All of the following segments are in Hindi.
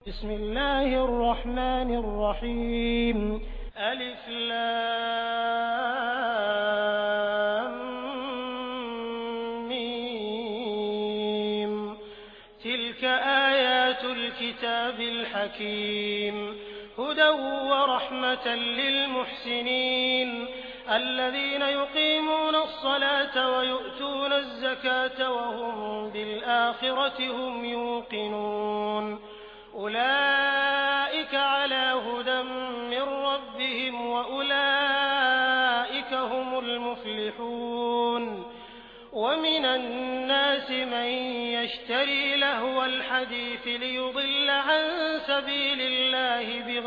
बिस्मिल्लाहिर्रहमानिर्रहीम अलिफ लाम मीम तिल्क आयातुल किताबिल हकीम हुदन व रहमतन लिल मुहसिनीन الذين يقيمون الصلاة ويؤتون الزكاة وهم بالآخرة هم يوقنون أولئك على هدى من ربهم وأولئك هم المفلحون ومن الناس من يشتري لهو الحديث ليضل عن سبيل الله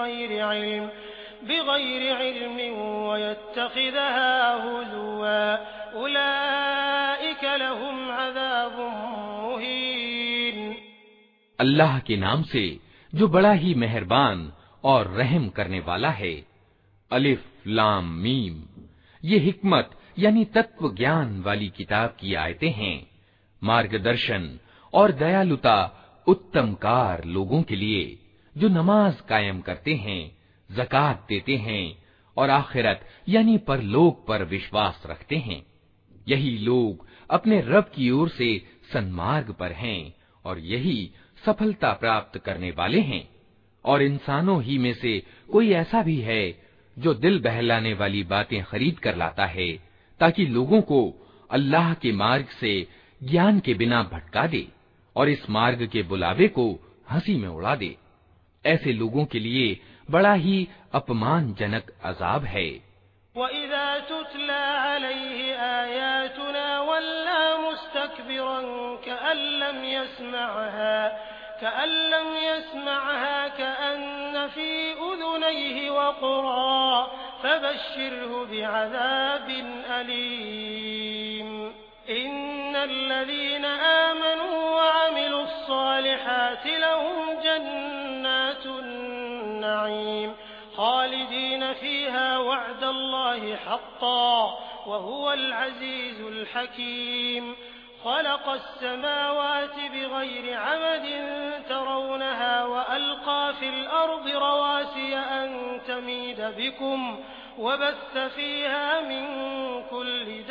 بغير علم ويتخذها هزوا أولئك لهم عذاب मुहीन। अल्लाह के नाम से जो बड़ा ही मेहरबान और रहम करने वाला है। अलिफ लाम मीम, ये हिकमत यानी तत्व ज्ञान वाली किताब की आयतें हैं। मार्गदर्शन और दयालुता उत्तमकार लोगों के लिए जो नमाज कायम करते हैं, ज़कात देते हैं और आखिरत यानी परलोक पर विश्वास रखते हैं। यही लोग अपने रब की ओर से सन्मार्ग पर हैं और यही सफलता प्राप्त करने वाले हैं। और इंसानों ही में से कोई ऐसा भी है जो दिल बहलाने वाली बातें खरीद कर लाता है ताकि लोगों को अल्लाह के मार्ग से ज्ञान के बिना भटका दे और इस मार्ग के बुलावे को हंसी में उड़ा दे। ऐसे लोगों के लिए बड़ा ही अपमानजनक अजाब है। वइज़ा तुतला अलैहि आयातुना वल्ला मुस्तकबिरन कअन लम यस्मअहा कअन्न फी उज़ुनैहि वक़रा फबश्शिरहु बिअज़ाबिन अलीम। इन्नल्लज़ीना आमनू वअमिलुस्सालिहाति लहुम जन्नातुन नईम खालिदीन फीहा वअदल्लाहि हक़्क़न वहुवल अज़ीज़ुल हकीम। खलक़स समावाति बिग़ैरि अमदिन तरौनहा वअल्क़ा फ़िल अर्दि रवासिय अन तमीद बिकुम वबस्स फ़ीहा मिन कुल्लि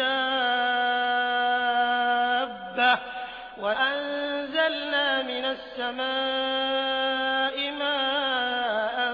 दाब्बह वअन्ज़लना मिनस समाइ माअन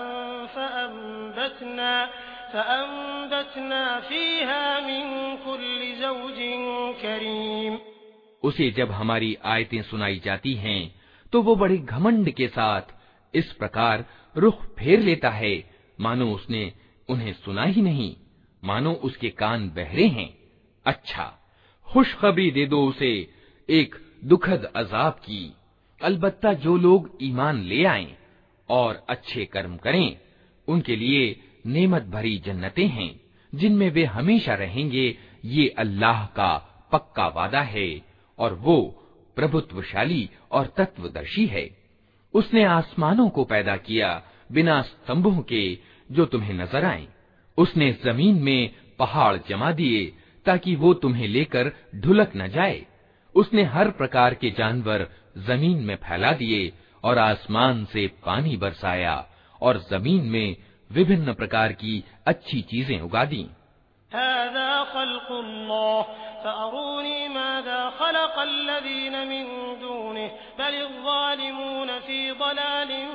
फ़अंबतना फ़ीहा मिन कुल्लि ज़ौजिन करीम। उसे जब हमारी आयतें सुनाई जाती हैं तो वो बड़े घमंड के साथ इस प्रकार रुख फेर लेता है मानो उसने उन्हें सुना ही नहीं, मानो उसके कान बहरे हैं। अच्छा, खुशखबरी दे दो उसे एक दुखद अजाब की। अलबत्ता जो लोग ईमान ले आएं और अच्छे कर्म करें उनके लिए नेमत भरी जन्नतें हैं जिनमें वे हमेशा रहेंगे। ये अल्लाह का पक्का वादा है और वो प्रभुत्वशाली और तत्वदर्शी है। उसने आसमानों को पैदा किया बिना स्तंभों के जो तुम्हें नजर आएं। उसने जमीन में पहाड़ जमा दिए ताकि वो तुम्हें लेकर ढुलक न जाए। उसने हर प्रकार के जानवर जमीन में फैला दिए और आसमान से पानी बरसाया और जमीन में विभिन्न प्रकार की अच्छी चीजें उगा दी। हाज़ा ख़ल्क़ुल्लाह फ़अरूनी माज़ा ख़लक़ल्लज़ीन मिन दूनिहि बलिज़्ज़ालिमून फ़ी ज़लालिन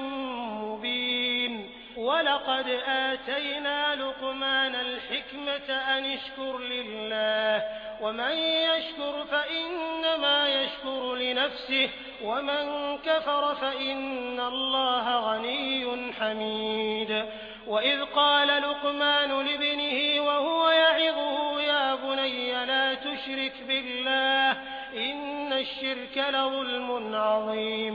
मुबीन। वलक़द आतैना लुक़मानल हिक्मत अन इश्कुर लिल्लाह वमन यश्कुर फ़इन्नमा यश्कुरु लिनफ़्सिहि वमन कफ़र फ़इन्नल्लाह गनिय्युन हमीद। वइज़ क़ाल लुक़मान लिब्निहि वहुव यዒज़ुहु या बुनय्य ला तुश्रिक बिल्लाह इन्नश्शिर्क लज़ुल्मुन अज़ीम।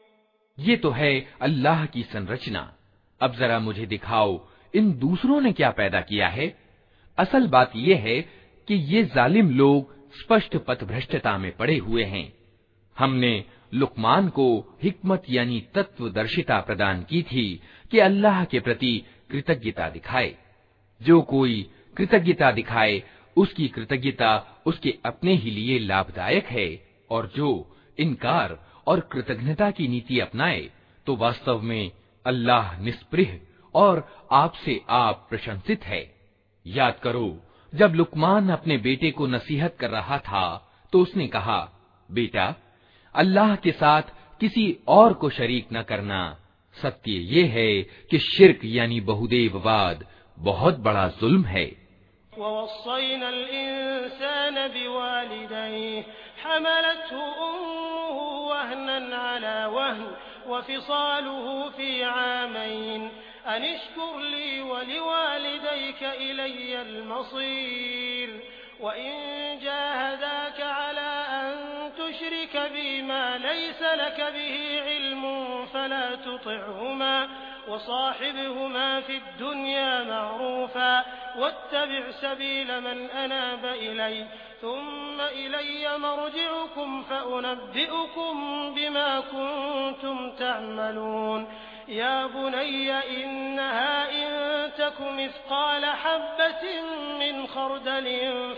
ये तो है अल्लाह की संरचना। अब जरा मुझे दिखाओ इन दूसरों ने क्या पैदा किया है। असल बात यह है कि ये जालिम लोग स्पष्ट पथभ्रष्टता में पड़े हुए हैं। हमने लुकमान को हिकमत यानी तत्वदर्शिता प्रदान की थी कि अल्लाह के प्रति कृतज्ञता दिखाए। जो कोई कृतज्ञता दिखाए उसकी कृतज्ञता उसके अपने ही लिए लाभदायक है, और जो इनकार और कृतज्ञता की नीति अपनाए तो वास्तव में अल्लाह निस्पृह और आपसे आप प्रशंसित है। याद करो, जब लुकमान अपने बेटे को नसीहत कर रहा था तो उसने कहा, बेटा, अल्लाह के साथ किसी और को शरीक न करना। सत्य ये है कि शिर्क यानी बहुदेववाद बहुत बड़ा जुल्म है। ववस्सैनल इंसान बिवालिदैहि हमलतहु उम्मुहु वहनन अला वहन वफिसालुहु फी आमैन अन इश्कुर ली वलिवालिदैक इलय्यल मसीर वइन जाहदाक अला अन तुश्रिक बी मा लैस लक बिही इल्मुन फला तुतिअहुमा वसाहिबहुमा फिद दुनिया मअरूफा वत्तबिअ सबील मन अनाब इलैय थुम्मा इलय्य मर्जिउकुम फउनब्बिउकुम बिमा कुंतुम तअमलून या बुनय्य इन्नहा इन तक मिस्काल हब्बतिन मिन खर्दलिन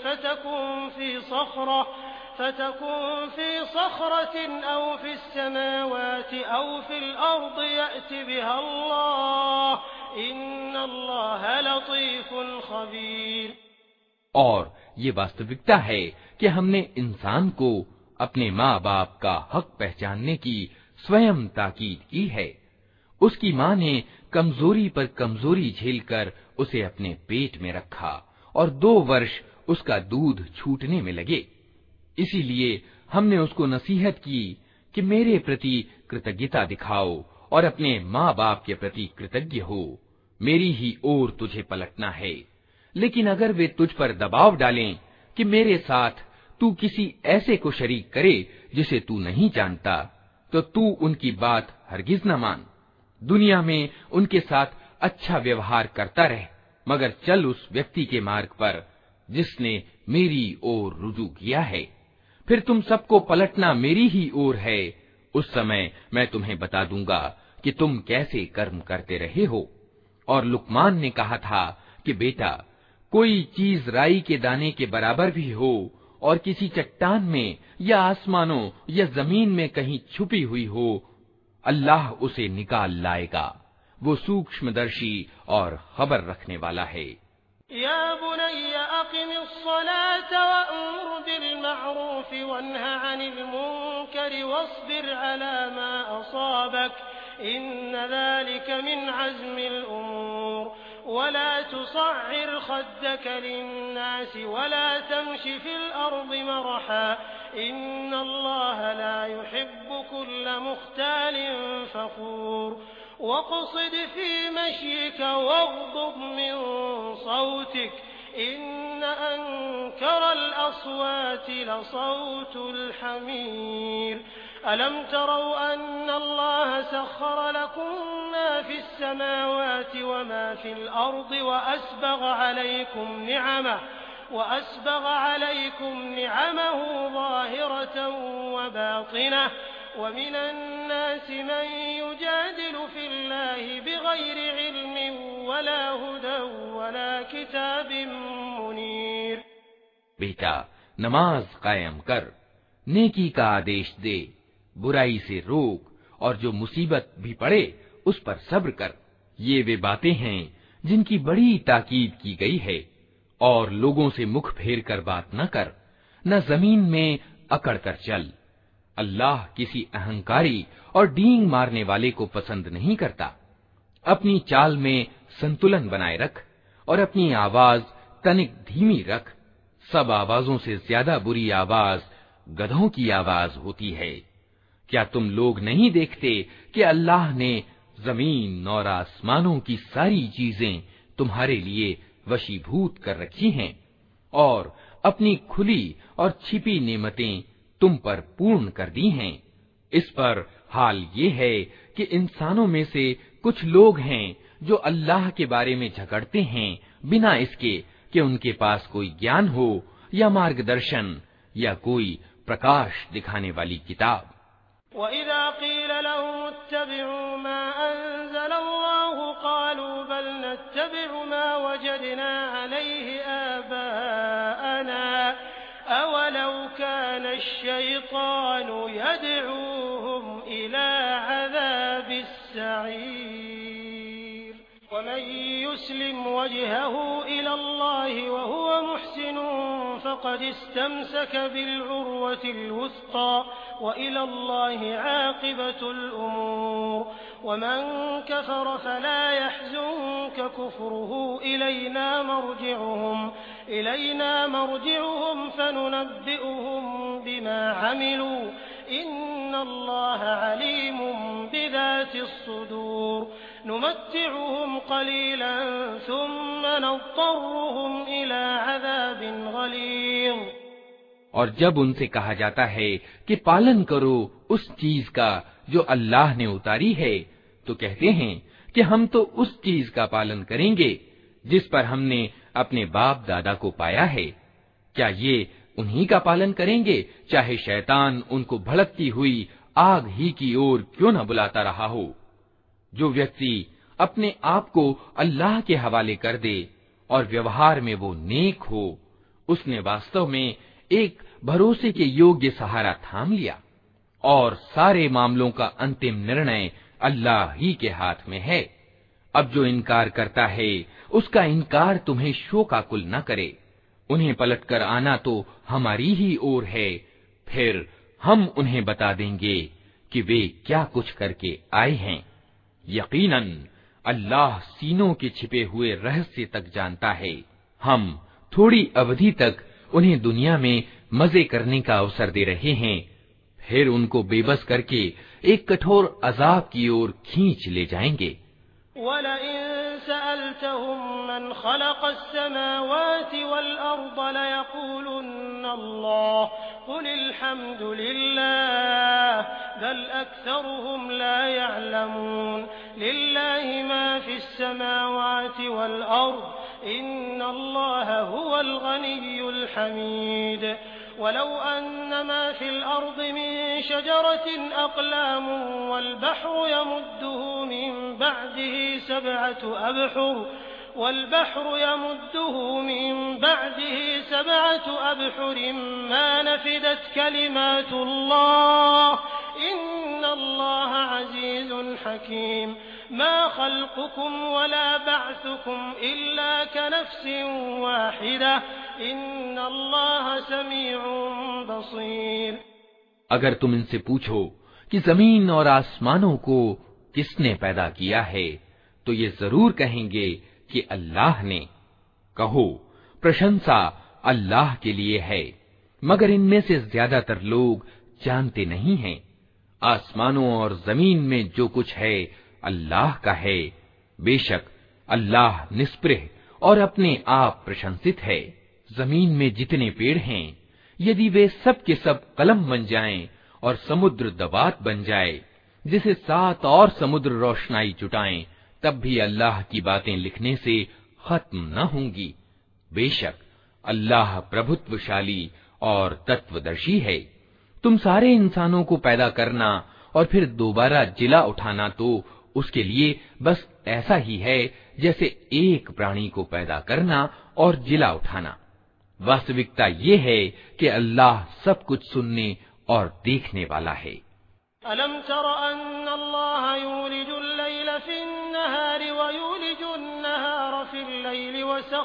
فتكون في صخرة أو في السماوات أو في الأرض يأت بها الله إن الله लतीफ खबीर। और ये वास्तविकता है कि हमने इंसान को अपने माँ बाप का हक पहचानने की स्वयं ताकीद की है। उसकी माँ ने कमजोरी पर कमजोरी झेलकर उसे अपने पेट में रखा और 2 वर्ष उसका दूध छूटने में लगे। इसीलिए हमने उसको नसीहत की कि मेरे प्रति कृतज्ञता दिखाओ और अपने माँ बाप के प्रति कृतज्ञ हो। मेरी ही ओर तुझे पलटना है। लेकिन अगर वे तुझ पर दबाव डालें कि मेरे साथ तू किसी ऐसे को शरीक करे जिसे तू नहीं जानता, तो तू उनकी बात हरगिज न मान। दुनिया में उनके साथ अच्छा व्यवहार करता रह, मगर चल उस व्यक्ति के मार्ग पर जिसने मेरी ओर रुजू किया है। फिर तुम सबको पलटना मेरी ही ओर है। उस समय मैं तुम्हें बता दूंगा कि तुम कैसे कर्म करते रहे हो। और लुकमान ने कहा था कि बेटा, कोई चीज राई के दाने के बराबर भी हो और किसी चट्टान में या आसमानों या जमीन में कहीं छुपी हुई हो, अल्लाह उसे निकाल लाएगा। वो सूक्ष्मदर्शी और खबर रखने वाला है। या बुनय्य अक़िमिस्सलात वअमुर बिलमअरूफ वन्ह अनिल मुनकर वस्बिर अला मा असाबक इन्न ज़ालिक मिन अज़्मिल उमूर वला तुसअ्इर खद्दक लिन्नास वला तमशि फिल अर्दि मरहा इन्नल्लाह ला युहिब्बु कुल्ल मुख्तालिन फखूर वक़सिद फी मश्यिक वग़्ضुब मिन सौतिक इन्न अंकरल अस्वाति लसौतुल हमीर अलम तरौ अन्नल्लाह सख्खर लकुम मा फिस समावाति वमा फिल अर्दि वअस्बग़ अलैकुम निअमहु ज़ाहिरतन वबातिनह वमिनन नासि मन युजादिलु फिल्लाहि बिग़ैरि इल्मिन वला हुदन वला किताबिन मुनीर। बेटा, नमाज कायम कर, नेकी का आदेश दे, बुराई से रोक और जो मुसीबत भी पड़े उस पर सब्र कर। ये वे बातें हैं जिनकी बड़ी ताकीद की गई है। और लोगों से मुख फेर कर बात न कर, न जमीन में अकड़ कर चल। अल्लाह किसी अहंकारी और डींग मारने वाले को पसंद नहीं करता। अपनी चाल में संतुलन बनाए रख और अपनी आवाज तनिक धीमी रख। सब आवाजों से ज्यादा बुरी आवाज गधों की आवाज होती है। क्या तुम लोग नहीं देखते कि अल्लाह ने जमीन और आसमानों की सारी चीजें तुम्हारे लिए वशीभूत कर रखी हैं और अपनी खुली और छिपी नेमतें तुम पर पूर्ण कर दी हैं। इस पर हाल ये है कि इंसानों में से कुछ लोग हैं जो अल्लाह के बारे में झगड़ते हैं बिना इसके कि उनके पास कोई ज्ञान हो या मार्गदर्शन या कोई प्रकाश दिखाने वाली किताब। वइज़ा क़ील लहुम इत्तबिऊ मा अंज़लल्लाहु क़ालू बल नत्तबिउ मा वजदना अलैहि आबाअना अवलौ कान अश-शैतानु यदऊहुम इला अज़ाबिस السعير ومن يسلم وجهه إلى الله وهو محسن فقد استمسك بالعروة الوثقى وإلى الله عاقبة الأمور ومن كفر فلا يحزنك كفره إلينا مرجعهم فننبئهم بما عملوا إن الله عليم بذات الصدور نمتعهم قليلا ثم نضطرهم إلى عذاب غليظ। और जब उनसे कहा जाता है कि पालन करो उस चीज का जो अल्लाह ने उतारी है, तो कहते हैं कि हम तो उस चीज का पालन करेंगे जिस पर हमने अपने बाप दादा को पाया है। क्या ये उन्हीं का पालन करेंगे, चाहे शैतान उनको भड़कती हुई आग ही की ओर क्यों न बुलाता रहा हो। जो व्यक्ति अपने आप को अल्लाह के हवाले कर दे और व्यवहार में वो नेक हो, उसने वास्तव में एक भरोसे के योग्य सहारा थाम लिया और सारे मामलों का अंतिम निर्णय अल्लाह ही के हाथ में है। अब जो इनकार करता है उसका इनकार तुम्हें शोकाकुल न करे। उन्हें पलटकर आना तो हमारी ही ओर है, फिर हम उन्हें बता देंगे कि वे क्या कुछ करके आए हैं। यकीनन अल्लाह सीनों के छिपे हुए रहस्य तक जानता है। हम थोड़ी अवधि तक उन्हें दुनिया में मजे करने का अवसर दे रहे हैं, फिर उनको बेबस करके एक कठोर अजाब की ओर खींच ले जाएंगे। वलइन सअल्तहुम मन खलक़स समावाति वल अर्द लयक़ूलुन्न अल्लाह क़ुलिल हम्दुलिल्लाह बल अक्सरुहुम ला यअलमून लिल्लाहि मा फिस समावाति वल अर्द इन्नल्लाह हुवल गनिय्युल हमीद वलौ अन्नमा फिल अर्द मिन शजरतिन अक़लाम वल्बहरु यमुद्दुहु मिन बअदिही सबअतु अबहुरिन मा नफिदत कलिमातुल्लाह इन्नल्लाह अज़ीज़ुन हकीम मा खल्क़ुकुम वला बअसुकुम इल्ला कनफ्सिन वाहिदा इन्नल्लाह समीउन बसीर। अगर तुम इनसे पूछो कि जमीन और आसमानों को किसने पैदा किया है, तो ये जरूर कहेंगे कि अल्लाह ने। कहो, प्रशंसा अल्लाह के लिए है, मगर इनमें से ज्यादातर लोग जानते नहीं हैं। आसमानों और जमीन में जो कुछ है अल्लाह का है। बेशक अल्लाह निष्प्रह और अपने आप प्रशंसित है। जमीन में जितने पेड़ हैं, यदि वे सब के सब कलम बन जाएं और समुद्र दवात बन जाए जिसे 7 और समुद्र रोशनाई जुटाएं, तब भी अल्लाह की बातें लिखने से खत्म न होंगी। बेशक अल्लाह प्रभुत्वशाली और तत्वदर्शी है। तुम सारे इंसानों को पैदा करना और फिर दोबारा जिला उठाना तो उसके लिए बस ऐसा ही है जैसे एक प्राणी को पैदा करना और जिला उठाना। वास्तविकता ये है कि अल्लाह सब कुछ सुनने और देखने वाला है। अलम तर अन्नल्लाह यूलिजुल लैल फिन्नहारि व यूलिजुन नहार फिल लैल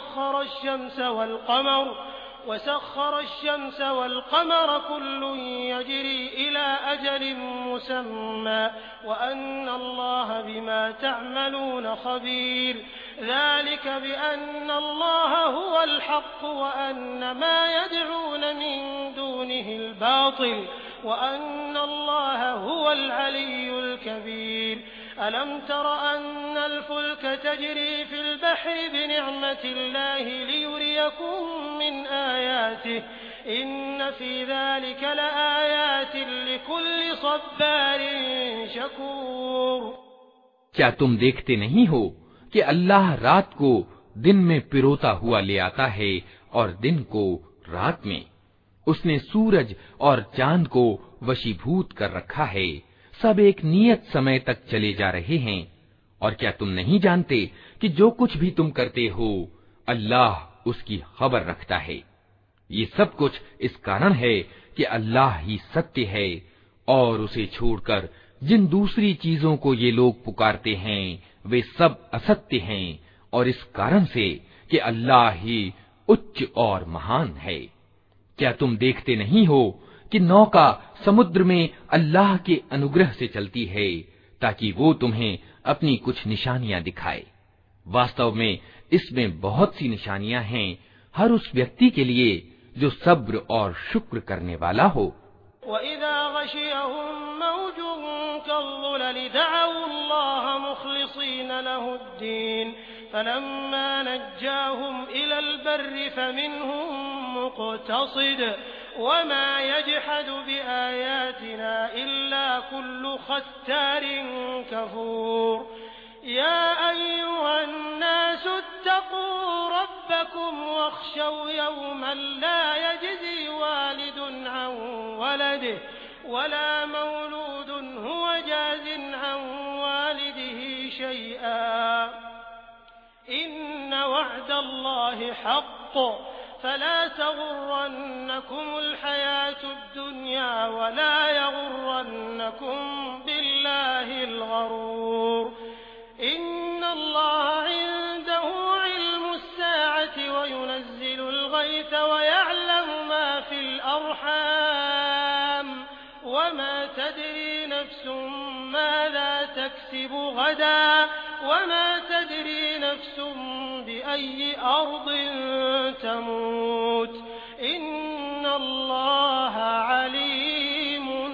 वसख्खर अश-शम्स वल क़मर कुल्लुन यजरी इला अजलिन मुसम्मा व अन्नल्लाह बिमा तअमलून खबीर ज़ालिक बिअन्नल्लाह हुवल हक़्क़ व अन्न मा यदऊन मिन दूनिहिल बातिल व अन्नल्लाह हुवल अलिय्युल कबीर। अलम तर अन्नल फुल्क तजरी फिल बहरि बिनिअमतिल्लाहि लियुरियकुम मिन आयातिहि इन्न फी ज़ालिका लआयातिन लिकुल्लि सब्बारिन शकूर। क्या तुम देखते नहीं हो कि अल्लाह रात को दिन में पिरोता हुआ ले आता है और दिन को रात में। उसने सूरज और चांद को वशीभूत कर रखा है, सब एक नियत समय तक चले जा रहे हैं। और क्या तुम नहीं जानते कि जो कुछ भी तुम करते हो अल्लाह उसकी खबर रखता है। ये सब कुछ इस कारण है कि अल्लाह ही सत्य है और उसे छोड़कर जिन दूसरी चीजों को ये लोग पुकारते हैं वे सब असत्य हैं, और इस कारण से कि अल्लाह ही उच्च और महान है। क्या तुम देखते नहीं हो कि नौका समुद्र में अल्लाह के अनुग्रह से चलती है ताकि वो तुम्हें अपनी कुछ निशानियां दिखाए। वास्तव में इसमें बहुत सी निशानियां हैं हर उस व्यक्ति के लिए जो सब्र और शुक्र करने वाला हो। या अय्युहन्नासु इत्तक़ू रब्बकुम वख्शौ यौमन ला यज्ज़ी वालिदुन अन वलदिही वला मौलूदुन हुवा जाज़िन अन वालिदिही शैअन इन्न वअदल्लाहि हक़्क़ फला तग़ुर्रन्नकुमुल हयातुद दुन्या वला यग़ुर्रन्नकुम बिल्लाहिल गरूर। इन्नल्लाह इंदहु इल्मुस्साअति व युनज़्ज़िलुल गैथ व यअलमु मा फिल अर्हाम व मा तदरी नफ्सुम माज़ा तक्सिबु गदा व मा तदरी नफ्सुम बिअय्यि अर्दिन तमूत इन्नल्लाह अलीमुन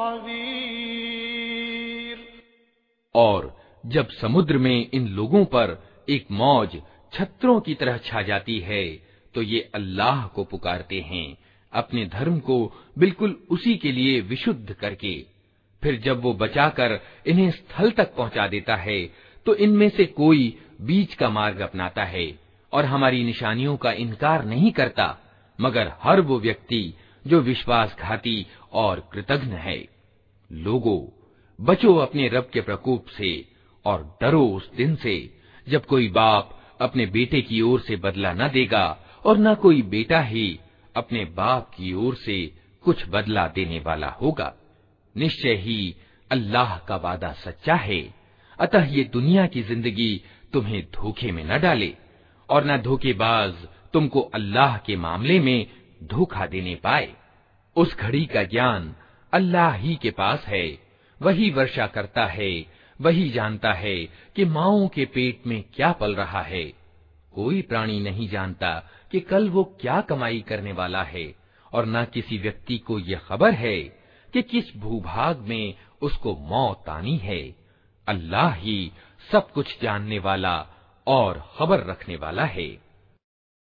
खबीर। और जब समुद्र में इन लोगों पर एक मौज छत्रों की तरह छा जाती है तो ये अल्लाह को पुकारते हैं अपने धर्म को बिल्कुल उसी के लिए विशुद्ध करके। फिर जब वो बचाकर इन्हें स्थल तक पहुंचा देता है तो इनमें से कोई बीच का मार्ग अपनाता है और हमारी निशानियों का इनकार नहीं करता, मगर हर वो व्यक्ति जो विश्वासघाती और कृतघ्न है। लोगों, बचो अपने रब के प्रकोप से और डरो उस दिन से जब कोई बाप अपने बेटे की ओर से बदला न देगा और न कोई बेटा ही अपने बाप की ओर से कुछ बदला देने वाला होगा। निश्चय ही अल्लाह का वादा सच्चा है, अतः ये दुनिया की जिंदगी तुम्हें धोखे में न डाले और न धोखेबाज तुमको अल्लाह के मामले में धोखा देने पाए। उस घड़ी का ज्ञान अल्लाह ही के पास है, वही वर्षा करता है, वही जानता है कि माओं के पेट में क्या पल रहा है। कोई प्राणी नहीं जानता कि कल वो क्या कमाई करने वाला है और न किसी व्यक्ति को ये खबर है कि किस भूभाग में उसको मौत आनी है। अल्लाह ही सब कुछ जानने वाला और खबर रखने वाला है।